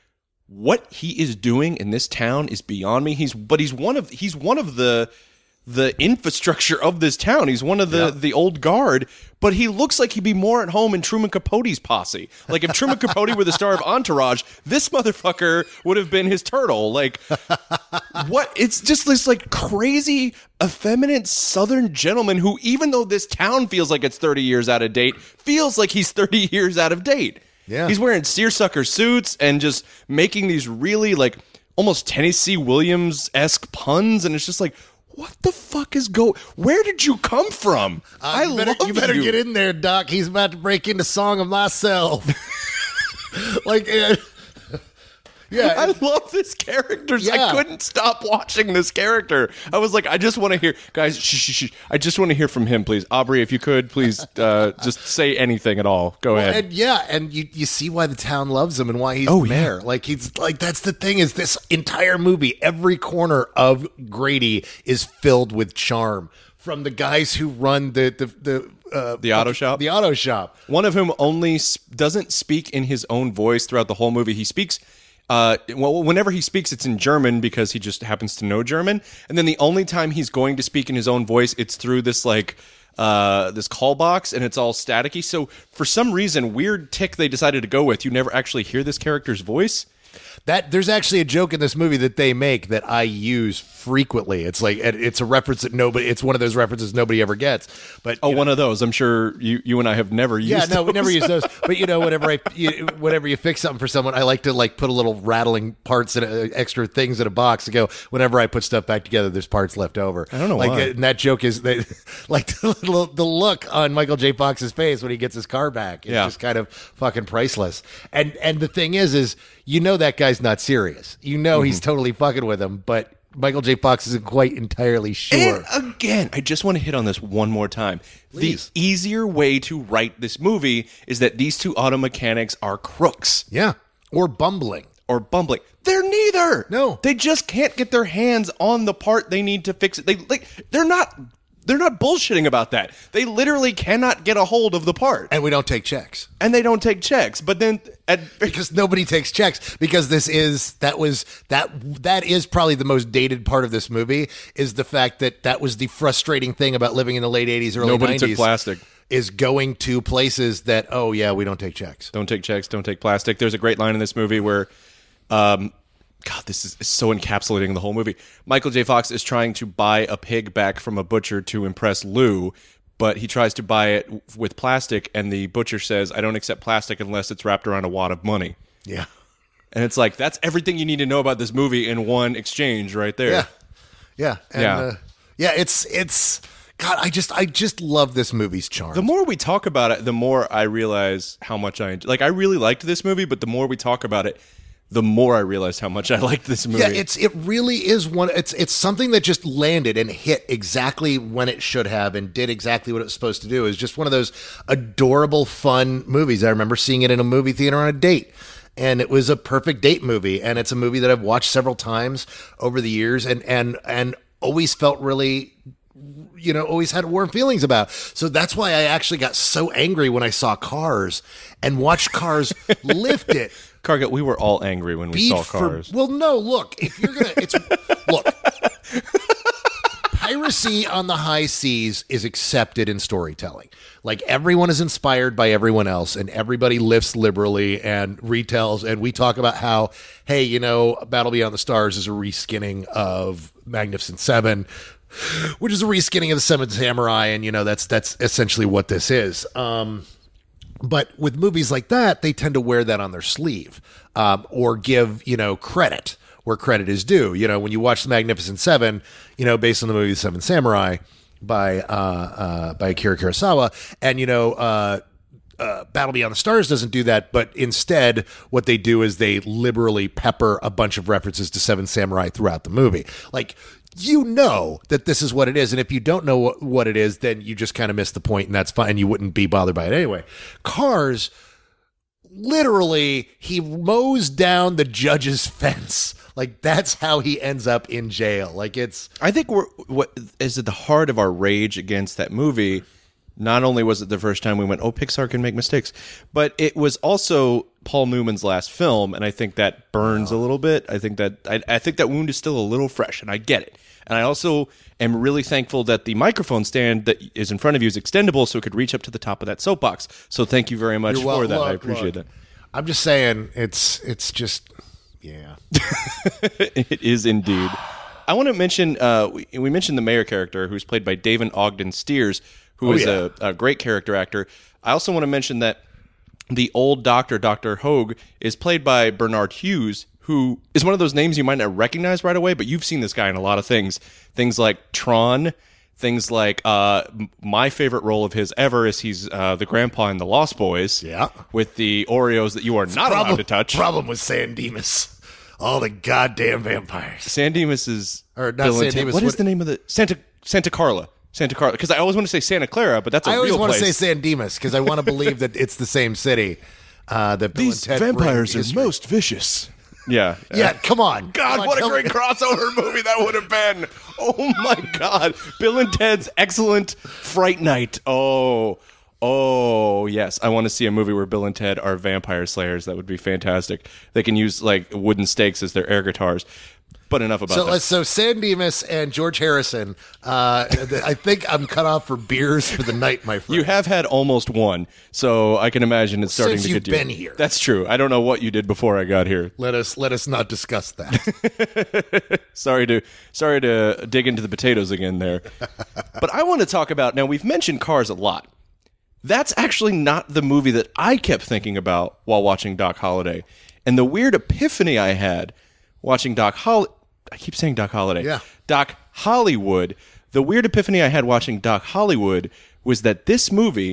What he is doing in this town is beyond me. He's but he's one of he's one of the the infrastructure of this town. He's one of the Yeah. the old guard, but he looks like he'd be more at home in Truman Capote's posse. Like if Truman Capote were the star of Entourage, this motherfucker would have been his turtle. Like what? It's just this like crazy, effeminate Southern gentleman who, even though this town feels like it's thirty years out of date, feels like he's thirty years out of date. Yeah. He's wearing seersucker suits and just making these really like almost Tennessee Williams-esque puns, and it's just like, what the fuck is go? Where did you come from? I you better, love you better you. get in there, Doc. He's about to break into Song of Myself. like, uh, yeah. I love this character. Yeah. I couldn't stop watching this character. I was like, I just want to hear, guys. Shh, shh, shh. I just want to hear from him, please. Aubrey, if you could, please, uh, just say anything at all. Go ahead. And yeah, and you, you see why the town loves him and why he's Oh, the yeah. mayor. Like he's like that's the thing is this entire movie, every corner of Grady is filled with charm. From the guys who run the the the uh, The auto shop? the auto shop. One of whom only sp- doesn't speak in his own voice throughout the whole movie. He speaks, uh, well, whenever he speaks, it's in German because he just happens to know German. And then the only time he's going to speak in his own voice, it's through this like uh, this call box, and it's all staticky. So for some reason, weird tick they decided to go with, you never actually hear this character's voice. That there's actually a joke in this movie that they make that I use frequently. It's like it- it's a reference that nobody. It's one of those references nobody ever gets. But Oh, you know, one of those. I'm sure you, you and I have never used. yeah, no, we those. never use those. But you know, whenever I, you, whenever you fix something for someone, I like to like put a little rattling parts and uh, extra things in a box to go. Whenever I put stuff back together, there's parts left over. I don't know like, why. uh, and that joke is that, like the, the, the look on Michael J. Fox's face when he gets his car back is Yeah. just kind of fucking priceless. And and the thing is, is you know that guy's not serious. You know Mm-hmm. he's totally fucking with him, but Michael J. Fox isn't quite entirely sure. And again, I just want to hit on this one more time. Please. The easier way to write this movie is that these two auto mechanics are crooks Yeah, or bumbling. or bumbling. They're neither. No. They just can't get their hands on the part they need to fix it. They like they're not they're not bullshitting about that. They literally cannot get a hold of the part. And we don't take checks. And they don't take checks. But then at Because nobody takes checks, because this is that was that that is probably the most dated part of this movie, is the fact that that was the frustrating thing about living in the late eighties, early Nobody nineties. took plastic. Is going to places that, oh yeah, we don't take checks. Don't take checks, don't take plastic. There's a great line in this movie where, um, God, this is so encapsulating the whole movie. Michael J. Fox is trying to buy a pig back from a butcher to impress Lou, but he tries to buy it w- with plastic, and the butcher says, I don't accept plastic unless it's wrapped around a wad of money. Yeah. And it's like, that's everything you need to know about this movie in one exchange right there. Yeah. Yeah. And, Yeah. Uh, yeah, it's it's God, I just I just love this movie's charm. The more we talk about it, the more I realize how much I like. I really liked this movie, but the more we talk about it, the more I realized how much I liked this movie. Yeah, it's it really is one. It's it's something that just landed and hit exactly when it should have, and did exactly what it was supposed to do. It's just one of those adorable, fun movies. I remember seeing it in a movie theater on a date, and it was a perfect date movie. And it's a movie that I've watched several times over the years, and and and always felt really, you know, always had warm feelings about. So that's why I actually got so angry when I saw Cars and watched Cars lift it. Cargill, we were all angry when we Beat saw Cars. For, well, no, look, if you're gonna, it's look. Piracy Piracy on the high seas is accepted in storytelling. Like, everyone is inspired by everyone else, and everybody lifts liberally and retells. And we talk about how, hey, you know, Battle Beyond the Stars is a reskinning of Magnificent Seven, which is a reskinning of the Seven Samurai, and you know that's that's essentially what this is. Um, but with movies like that, they tend to wear that on their sleeve, um, or give you know credit where credit is due. You know, when you watch the Magnificent Seven, you know, based on the movie The Seven Samurai by uh, uh, by Akira Kurosawa, and you know. Uh, Uh, Battle Beyond the Stars doesn't do that, but instead what they do is they liberally pepper a bunch of references to Seven Samurai throughout the movie. Like, you know that this is what it is, and if you don't know what, what it is, then you just kind of miss the point, and that's fine. You wouldn't be bothered by it anyway. Cars, literally, he mows down the judge's fence. Like, that's how he ends up in jail. Like, it's... I think we're, what is at the heart of our rage against that movie. Not only was it the first time we went, oh, Pixar can make mistakes, but it was also Paul Newman's last film, and I think that burns wow. a little bit. I think that I, I think that wound is still a little fresh, and I get it. And I also am really thankful that the microphone stand that is in front of you is extendable, so it could reach up to the top of that soapbox. So thank you very much You're for well, that. look, I appreciate look. that. I'm just saying, it's it's just, yeah. It is indeed. I want to mention, uh, we, we mentioned the mayor character, who's played by David Ogden Stiers, who oh, is yeah. a, a great character actor. I also want to mention that the old doctor, Doctor Hogue, is played by Bernard Hughes, who is one of those names you might not recognize right away, but you've seen this guy in a lot of things. Things like Tron, things like uh, my favorite role of his ever is he's uh, the grandpa in The Lost Boys. Yeah. With the Oreos that you are not problem, allowed to touch. Problem with San Dimas. All the goddamn vampires. San Dimas is... Or not San Dimas. What, what is the name of the... Santa Santa Carla. Santa Carla, because I always want to say Santa Clara, but that's a I always real want place. to say San Dimas because I want to believe that it's the same city. Uh, that Bill These and Ted vampires bring are history. most vicious. Yeah. Yeah, come on. God, come on, what a tell great me. crossover movie that would have been. Oh, my God. Bill and Ted's excellent Fright Night. Oh, oh, yes. I want to see a movie where Bill and Ted are vampire slayers. That would be fantastic. They can use, like, wooden stakes as their air guitars. But enough about so, that. So San Dimas and George Harrison, uh, I think I'm cut off for beers for the night, my friend. You have had almost one, so I can imagine it's starting Since to you've get you. been here. That's true. I don't know what you did before I got here. Let us let us not discuss that. sorry to sorry to dig into the potatoes again there. But I want to talk about, now we've mentioned Cars a lot. That's actually not the movie that I kept thinking about while watching Doc Holliday. And the weird epiphany I had watching Doc Holliday, I keep saying Doc Holliday. Yeah. Doc Hollywood. The weird epiphany I had watching Doc Hollywood was that this movie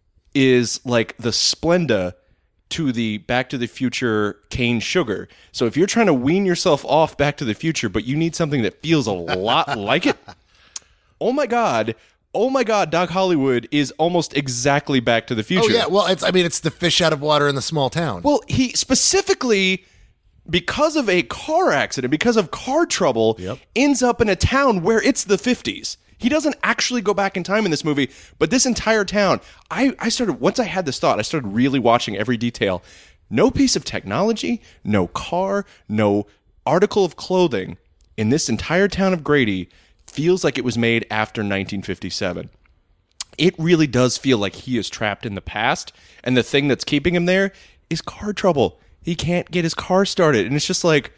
is like the Splenda to the Back to the Future cane sugar. So if you're trying to wean yourself off Back to the Future, but you need something that feels a lot like it, oh my God, oh my God, Doc Hollywood is almost exactly Back to the Future. Oh, yeah. Well, it's I mean, it's the fish out of water in the small town. Well, he specifically, because of a car accident, because of car trouble, Yep. ends up in a town where it's the fifties. He doesn't actually go back in time in this movie, but this entire town, I, I started, once I had this thought, I started really watching every detail. No piece of technology, no car, no article of clothing in this entire town of Grady feels like it was made after nineteen fifty-seven. It really does feel like he is trapped in the past, and the thing that's keeping him there is car trouble. He can't get his car started, and it's just like,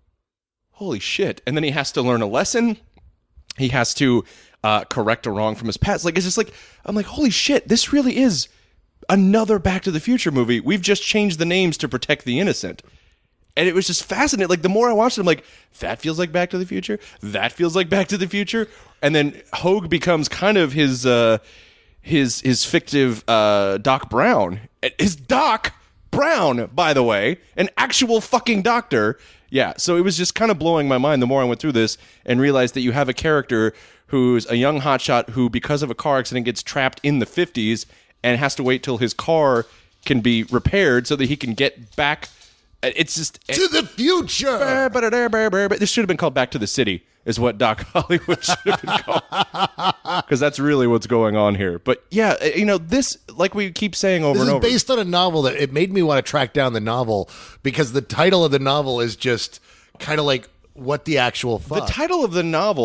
holy shit. And then he has to learn a lesson. He has to uh, correct a wrong from his past. Like, it's just like, I'm like, holy shit, this really is another Back to the Future movie. We've just changed the names to protect the innocent. And it was just fascinating. Like, the more I watched it, I'm like, that feels like Back to the Future. That feels like Back to the Future. And then Hogue becomes kind of his uh, his his fictive uh, Doc Brown. His Doc Brown, by the way, an actual fucking doctor. Yeah, so it was just kind of blowing my mind the more I went through this and realized that you have a character who's a young hotshot who, because of a car accident, gets trapped in the fifties and has to wait till his car can be repaired so that he can get back. It's just to the future. This should have been called Back to the City, is what Doc Hollywood should have been called, because that's really what's going on here. But yeah, you know, this, like we keep saying over This and is over, based on a novel that it made me want to track down the novel because the title of the novel is just kind of like what the actual fuck. the title of the novel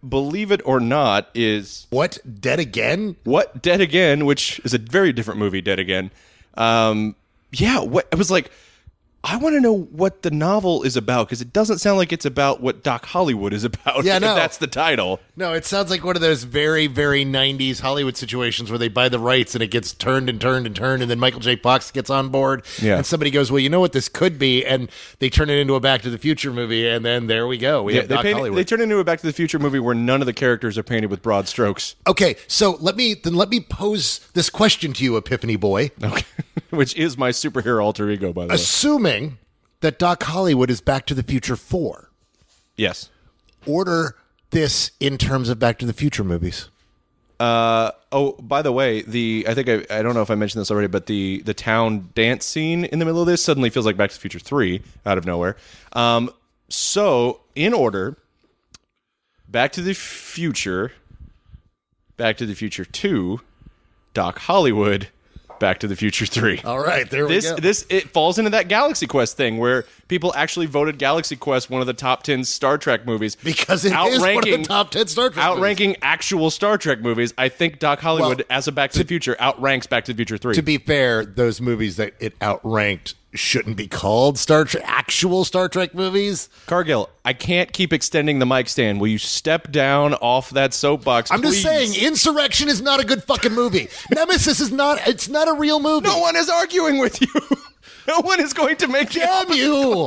believe it or not, is What? Dead Again? What Dead Again, which is a very different movie, Dead Again. Um, yeah, what, it was like, I want to know what the novel is about, because it doesn't sound like it's about what Doc Hollywood is about. Yeah, no. That's the title. No, it sounds like one of those very, very nineties Hollywood situations where they buy the rights and it gets turned and turned and turned, and then Michael J. Fox gets on board, Yeah. and somebody goes, well, you know what this could be, and they turn it into a Back to the Future movie, and then there we go. We Yeah, have they, Doc paint, Hollywood. they turn into a Back to the Future movie where none of the characters are painted with broad strokes. Okay, so let me then let me pose this question to you, Epiphany Boy. Okay. Which is my superhero alter ego, by the way. Assuming that Doc Hollywood is Back to the Future four, Yes. order this in terms of Back to the Future movies. Uh, oh, by the way, the I think I, I don't know if I mentioned this already, but the the town dance scene in the middle of this suddenly feels like Back to the Future three out of nowhere. Um, so in order, Back to the Future, Back to the Future two, Doc Hollywood, Back to the Future three. All right, there we This go. this it falls into that Galaxy Quest thing where people actually voted Galaxy Quest one of the top ten Star Trek movies Because it is one of the outranking- top ten Star Trek movies. outranking actual Star Trek movies. I think Doc Hollywood Well, as a Back to, the Future outranks Back to the Future three. To be fair, those movies that it outranked shouldn't be called Star Trek, actual Star Trek movies. Cargill, I can't keep extending the mic stand. Will you step down off that soapbox? I'm just please? saying, Insurrection is not a good fucking movie. Nemesis is not. It's not a real movie. No one is arguing with you. No one is going to make Damn you!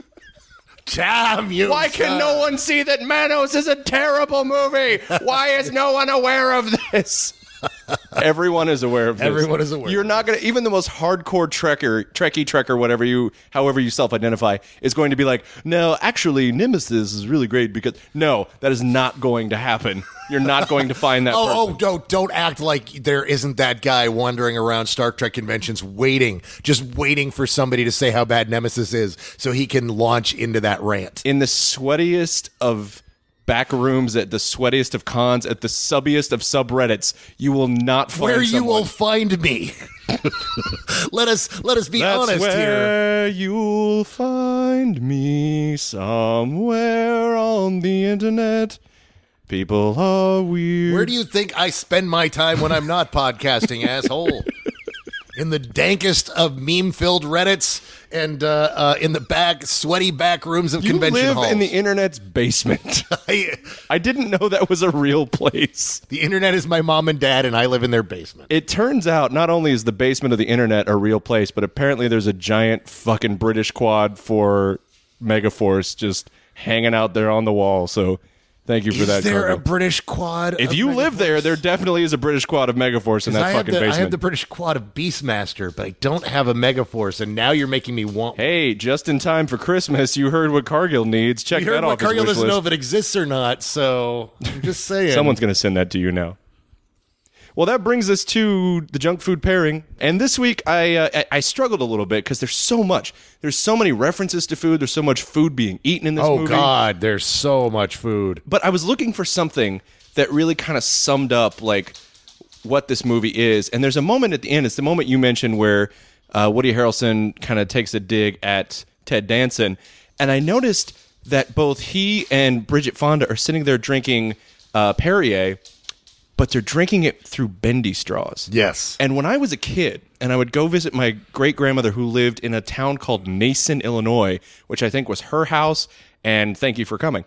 Damn you! Why can no one see that Manos is a terrible movie? Why is no one aware of this? Everyone is aware of this. Everyone is aware You're of not going to, even the most hardcore Trekker, Trekkie Trekker, whatever you, however you self-identify, is going to be like, no, actually, Nemesis is really great because, no, that is not going to happen. You're not going to find that Oh, person. oh, don't don't act like there isn't that guy wandering around Star Trek conventions waiting, just waiting for somebody to say how bad Nemesis is so he can launch into that rant. In the sweatiest of back rooms, at the sweatiest of cons, at the subbiest of subreddits, you will not find Where you someone. will find me. let us let us be That's honest here. where you'll find me, somewhere on the internet. People are weird. Where do you think I spend my time when I'm not podcasting, asshole? In the dankest of meme-filled Reddits and uh, uh, in the back, sweaty back rooms of you convention live halls. in the internet's basement? I, I didn't know that was a real place. the internet is my mom and dad, and I live in their basement. It turns out not only is the basement of the internet a real place, but apparently there's a giant fucking British quad for Megaforce just hanging out there on the wall. So thank you for Is that. there Cargo. a British quad? If of you live Megaforce? there, there definitely is a British quad of Megaforce in that I have fucking the, basement. I have the British quad of Beastmaster, but I don't have a Megaforce, and now you're making me want. Hey, just in time for Christmas, you heard what Cargill needs. Check you that heard off what his Cargill wish doesn't know list. if it exists or not, so I'm just saying. Someone's going to send that to you now. Well, that brings us to the junk food pairing. And this week, I uh, I, I struggled a little bit because there's so much. There's so many references to food. There's so much food being eaten in this Oh movie. God, there's so much food. But I was looking for something that really kind of summed up like what this movie is. And there's a moment at the end. It's the moment you mentioned where uh, Woody Harrelson kind of takes a dig at Ted Danson. And I noticed that both he and Bridget Fonda are sitting there drinking uh, Perrier, but they're drinking it through bendy straws. Yes. And when I was a kid, and I would go visit my great-grandmother who lived in a town called Nason, Illinois, which I think was her house, and thank you for coming.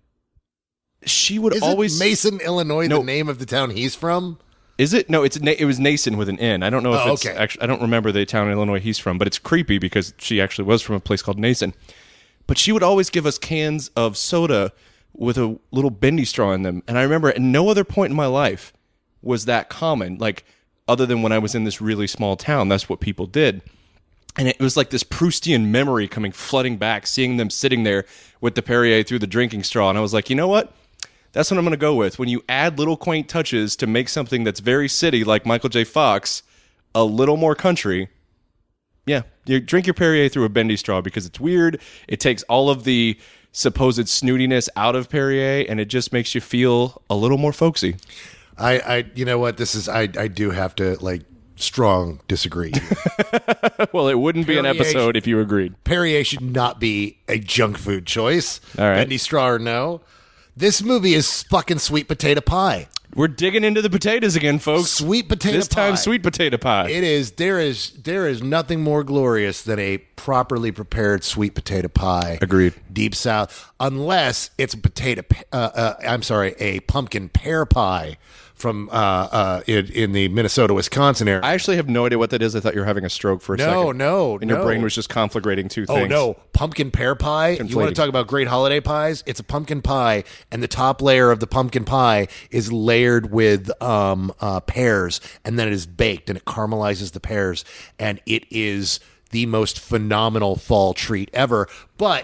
She would Is always... it Mason, Illinois, No. the name of the town he's from? Is it? No, it's Na- it was Nason with an N. I don't know if Oh, it's okay. actually... I don't remember the town in Illinois he's from, but it's creepy because she actually was from a place called Nason. But she would always give us cans of soda with a little bendy straw in them. And I remember at no other point in my life was that common. Like, other than when I was in this really small town, that's what people did. And it was like this Proustian memory coming flooding back, seeing them sitting there with the Perrier through the drinking straw. And I was like, you know what? That's what I'm going to go with. When you add little quaint touches to make something that's very city, like Michael J. Fox, a little more country, yeah, you drink your Perrier through a bendy straw because it's weird. It takes all of the supposed snootiness out of Perrier, and it just makes you feel a little more folksy. I, I, you know what? This is. I, I do have to like strong disagree. Well, it wouldn't be an Perrier episode if you agreed. Perrier should not be a junk food choice. All right. Bendy straw or no. This movie is fucking sweet potato pie. We're digging into the potatoes again, folks. Sweet potato this pie. time, sweet potato pie. It is. There is. There is nothing more glorious than a properly prepared sweet potato pie. Agreed. Deep South, unless it's a potato. Uh, uh, I'm sorry, a pumpkin pear pie from uh, uh, in, in the Minnesota, Wisconsin area. I actually have no idea what that is. I thought you were having a stroke for a no, second. No, no, And no. your brain was just conflagrating two Oh, things. no. Pumpkin pear pie? Conflating. You want to talk about great holiday pies? It's a pumpkin pie, and the top layer of the pumpkin pie is layered with um, uh, pears, and then it is baked, and it caramelizes the pears, and it is the most phenomenal fall treat ever. But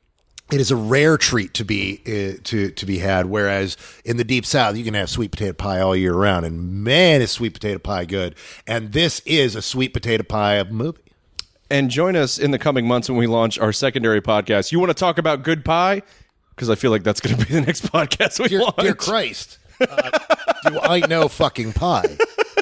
it is a rare treat to be uh, to to be had, whereas in the Deep South you can have sweet potato pie all year round, and man, is sweet potato pie good. And this is a sweet potato pie of a movie. And join us in the coming months when we launch our secondary podcast. You want to talk about good pie? Because I feel like that's going to be the next podcast we Dear, launch. dear Christ, uh, do I know fucking pie?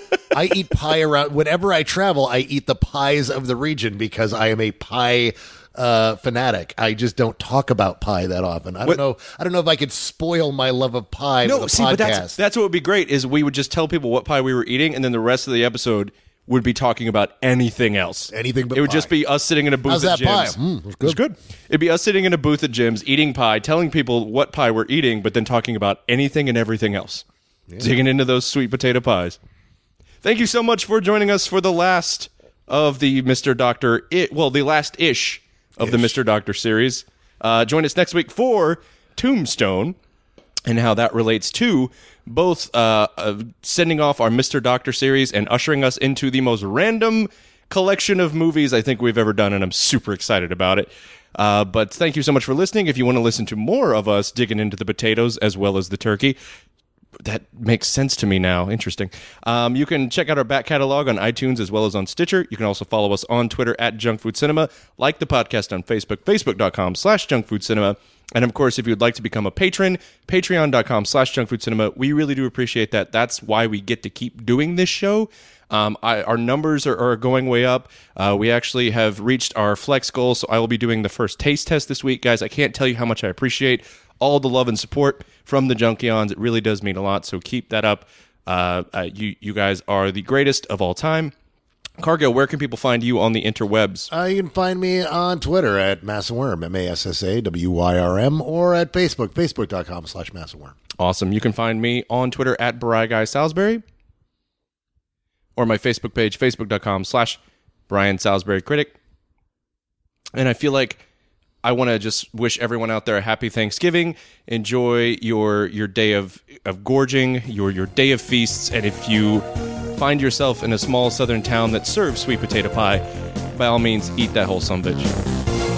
I eat pie around whenever I travel. I eat the pies of the region because I am a pie uh, fanatic. I just don't talk about pie that often. I don't What- know. I don't know if I could spoil my love of pie No, with a see, podcast. but that's, that's what would be great is we would just tell people what pie we were eating, and then the rest of the episode would be talking about anything else. Anything but It would pie. just be us sitting in a booth How's at that pie? Jim's. Mm, it's It's good. good. It'd be us sitting in a booth at Jim's, eating pie, telling people what pie we're eating, but then talking about anything and everything else. Digging into those sweet potato pies. Thank you so much for joining us for the last of the Mister Doctor, I- well, the last-ish of the Mister Doctor series. Uh, join us next week for Tombstone and how that relates to both uh, uh, sending off our Mister Doctor series and ushering us into the most random collection of movies I think we've ever done, and I'm super excited about it. Uh, but thank you so much for listening. If you want to listen to more of us digging into the potatoes as well as the turkey, that makes sense to me now. Interesting. Um, you can check out our back catalog on iTunes as well as on Stitcher. You can also follow us on Twitter at Junk Food Cinema. Like the podcast on Facebook, facebook.com slash Junk Food Cinema. And of course, if you'd like to become a patron, patreon.com slash Junk Food Cinema. We really do appreciate that. That's why we get to keep doing this show. Um, I, our numbers are, are going way up. Uh, we actually have reached our flex goal, so I will be doing the first taste test this week. Guys, I can't tell you how much I appreciate all the love and support from the Junkions. It really does mean a lot, so keep that up. Uh, uh, you, you guys are the greatest of all time. Cargill, where can people find you on the interwebs? Uh, you can find me on Twitter at Massaworm, M A S S A W Y R M, or at Facebook, facebook.com slash Massaworm. Awesome. You can find me on Twitter at Bri Guy Salisbury, or my Facebook page, facebook.com slash Brian Salisbury Critic. And I feel like I want to just wish everyone out there a happy Thanksgiving. Enjoy your your day of, of gorging, your your day of feasts. And if you find yourself in a small southern town that serves sweet potato pie, by all means, eat that whole sumbitch.